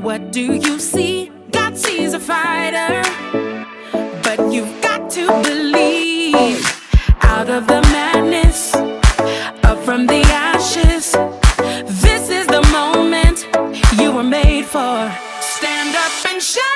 What do you see? God sees a fighter, but you've got to believe. Out of the madness, up from the ashes, this is the moment you were made for. Stand up and shine.